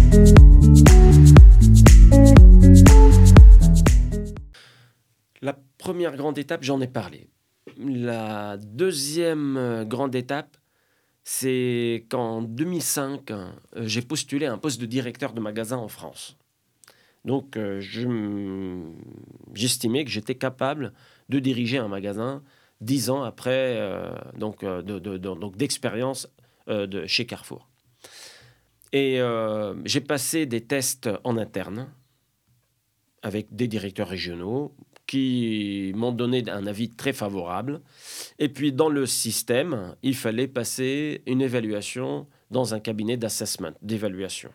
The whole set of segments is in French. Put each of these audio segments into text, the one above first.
La première grande étape, j'en ai parlé. La deuxième grande étape, c'est qu'en 2005, j'ai postulé à un poste de directeur de magasin en France. Donc, j'estimais que j'étais capable de diriger un magasin 10 ans après d'expérience chez Carrefour. Et j'ai passé des tests en interne avec des directeurs régionaux qui m'ont donné un avis très favorable. Et puis, dans le système, il fallait passer une évaluation dans un cabinet d'assessment, d'évaluation.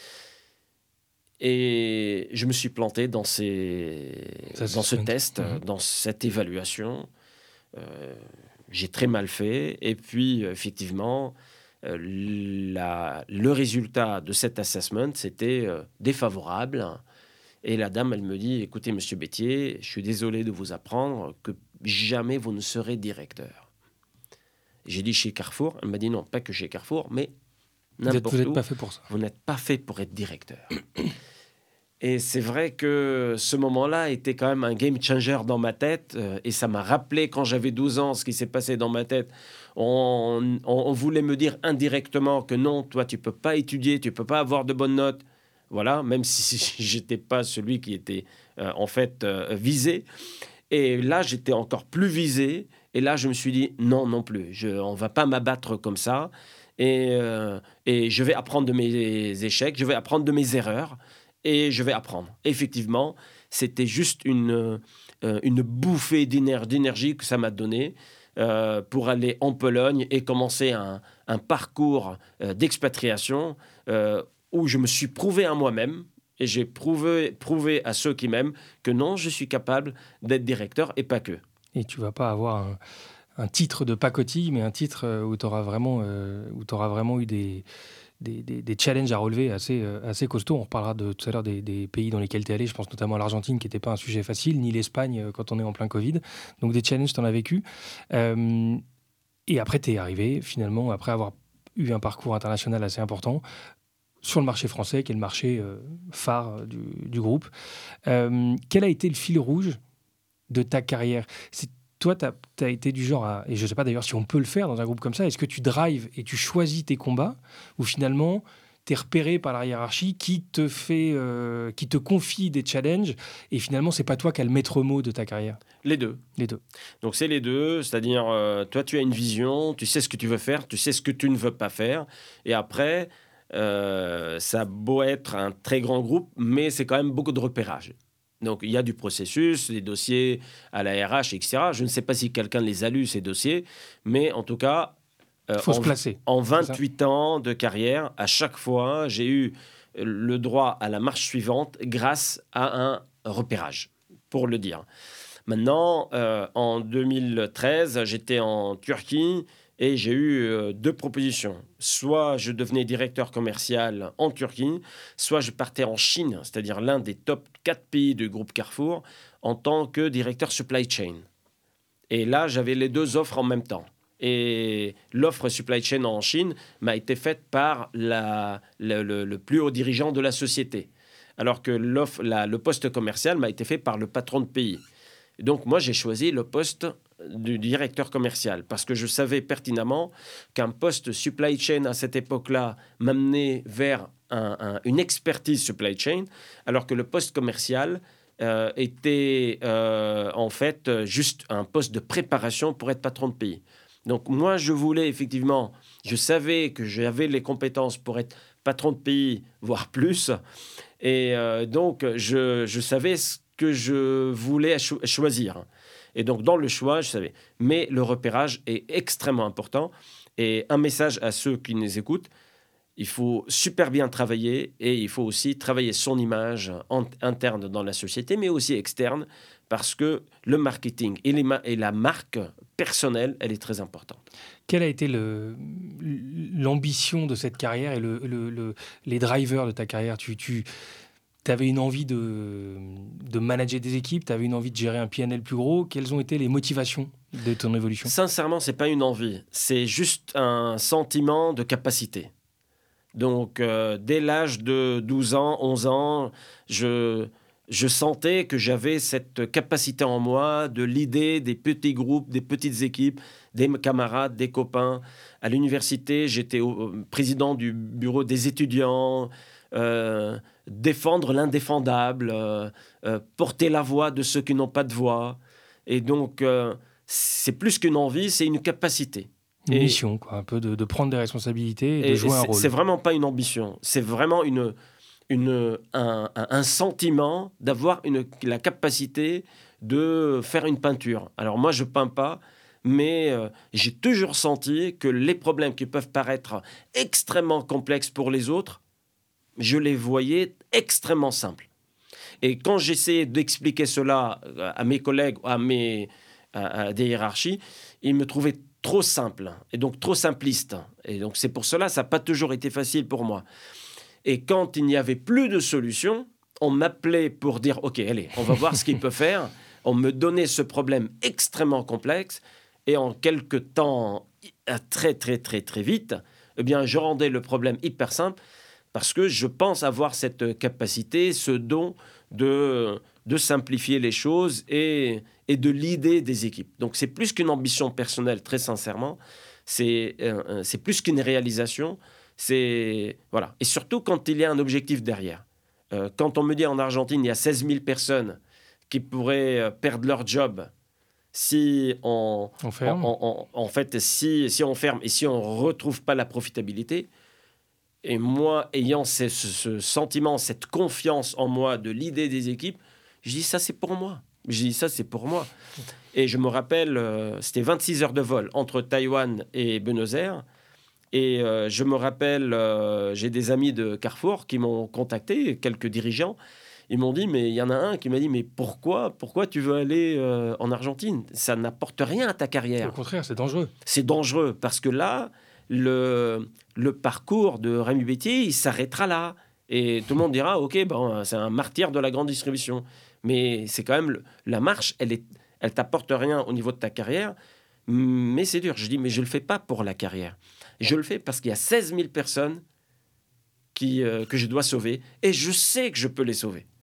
Et je me suis planté dans ce test, dans cette évaluation. J'ai très mal fait. Et puis, effectivement, le résultat de cet assessment, c'était défavorable. Et la dame, elle me dit, écoutez, monsieur Bétier, je suis désolé de vous apprendre que jamais vous ne serez directeur. J'ai dit chez Carrefour. Elle m'a dit non, pas que chez Carrefour, mais n'importe où. Vous n'êtes pas fait pour ça. Vous n'êtes pas fait pour être directeur. Et c'est vrai que ce moment-là était quand même un game changer dans ma tête. Et ça m'a rappelé quand j'avais 12 ans ce qui s'est passé dans ma tête. On voulait me dire indirectement que non, toi, tu ne peux pas étudier, tu ne peux pas avoir de bonnes notes. Voilà, même si je n'étais pas celui qui était visé. Et là, j'étais encore plus visé. Et là, je me suis dit, non plus. On ne va pas m'abattre comme ça. Et je vais apprendre de mes échecs, je vais apprendre de mes erreurs. Et je vais apprendre. Effectivement, c'était juste une bouffée d'énergie que ça m'a donné pour aller en Pologne et commencer un parcours d'expatriation où je me suis prouvé à moi-même et j'ai prouvé à ceux qui m'aiment que non, je suis capable d'être directeur et pas que. Et tu ne vas pas avoir un titre de pacotille, mais un titre où tu auras vraiment eu des challenges à relever assez costauds. On reparlera tout à l'heure des pays dans lesquels tu es allé. Je pense notamment à l'Argentine, qui n'était pas un sujet facile, ni l'Espagne quand on est en plein Covid. Donc des challenges, tu en as vécu. Et après, tu es arrivé, finalement, après avoir eu un parcours international assez important, sur le marché français, qui est le marché phare du groupe. Quel a été le fil rouge de ta carrière? Toi, tu as été du genre à... Et je ne sais pas d'ailleurs si on peut le faire dans un groupe comme ça. Est-ce que tu drives et tu choisis tes combats ou finalement, tu es repéré par la hiérarchie qui te confie des challenges et finalement, ce n'est pas toi qui as le maître mot de ta carrière? Les deux. Donc, c'est les deux. C'est-à-dire, toi, tu as une vision, tu sais ce que tu veux faire, tu sais ce que tu ne veux pas faire. Et après, ça a beau être un très grand groupe, mais c'est quand même beaucoup de repérage. Donc, il y a du processus, des dossiers à la RH, etc. Je ne sais pas si quelqu'un les a lus, ces dossiers, mais en tout cas, faut se placer. En 28 ans de carrière, à chaque fois, j'ai eu le droit à la marche suivante grâce à un repérage, pour le dire. Maintenant, en 2013, j'étais en Turquie et j'ai eu 2 propositions. Soit je devenais directeur commercial en Turquie, soit je partais en Chine, c'est-à-dire l'un des top 4 pays du groupe Carrefour, en tant que directeur supply chain. Et là, j'avais les 2 offres en même temps. Et l'offre supply chain en Chine m'a été faite par le plus haut dirigeant de la société, alors que le poste commercial m'a été fait par le patron de pays. Donc, moi, j'ai choisi le poste du directeur commercial parce que je savais pertinemment qu'un poste supply chain à cette époque-là m'amenait vers une expertise supply chain, alors que le poste commercial était en fait juste un poste de préparation pour être patron de pays. Donc, moi, je savais que j'avais les compétences pour être patron de pays, voire plus. Et donc, je savais ce que je voulais choisir. Et donc, dans le choix, je savais. Mais le repérage est extrêmement important. Et un message à ceux qui nous écoutent, il faut super bien travailler et il faut aussi travailler son image interne dans la société, mais aussi externe, parce que le marketing et la marque personnelle, elle est très importante. Quelle a été l'ambition de cette carrière et les drivers de ta carrière? Tu avais une envie de manager des équipes, tu avais une envie de gérer un PNL plus gros. Quelles ont été les motivations de ton évolution? Sincèrement, ce n'est pas une envie. C'est juste un sentiment de capacité. Donc, dès l'âge de 12 ans, 11 ans, je sentais que j'avais cette capacité en moi de leader des petits groupes, des petites équipes, des camarades, des copains. À l'université, j'étais président du bureau des étudiants, défendre l'indéfendable, porter la voix de ceux qui n'ont pas de voix. Et donc, c'est plus qu'une envie, c'est une capacité. Une mission, quoi, un peu de prendre des responsabilités et de jouer un rôle. C'est vraiment pas une ambition, c'est vraiment un sentiment d'avoir la capacité de faire une peinture. Alors moi, je peins pas, mais j'ai toujours senti que les problèmes qui peuvent paraître extrêmement complexes pour les autres, je les voyais extrêmement simples. Et quand j'essayais d'expliquer cela à mes collègues, à des hiérarchies, ils me trouvaient trop simple et donc trop simpliste. Et donc c'est pour cela que ça n'a pas toujours été facile pour moi. Et quand il n'y avait plus de solution, on m'appelait pour dire « Ok, allez, on va voir ce qu'il peut faire ». On me donnait ce problème extrêmement complexe et en quelques temps, très, très, très, très vite, eh bien, je rendais le problème hyper simple parce que je pense avoir cette capacité, ce don de simplifier les choses et de leader des équipes. Donc, c'est plus qu'une ambition personnelle, très sincèrement. C'est plus qu'une réalisation. Voilà. Et surtout quand il y a un objectif derrière. Quand on me dit en Argentine, il y a 16 000 personnes qui pourraient perdre leur job si on ferme. Si on ferme et si on ne retrouve pas la profitabilité. Et moi, ayant ce sentiment, cette confiance en moi de l'idée des équipes, je dis ça, c'est pour moi. Et je me rappelle, c'était 26 heures de vol entre Taïwan et Buenos Aires. Et je me rappelle, j'ai des amis de Carrefour qui m'ont contacté, quelques dirigeants. Ils m'ont dit, mais il y en a un qui m'a dit, mais pourquoi tu veux aller en Argentine? Ça n'apporte rien à ta carrière. Au contraire, c'est dangereux. C'est dangereux parce que là, le parcours de Rémi Bétier, il s'arrêtera là. Et tout le monde dira, ok, bon, c'est un martyr de la grande distribution. Mais c'est quand même, la marche, elle t'apporte rien au niveau de ta carrière, mais c'est dur. Je dis, mais je ne le fais pas pour la carrière. Je le fais parce qu'il y a 16 000 personnes que je dois sauver, et je sais que je peux les sauver.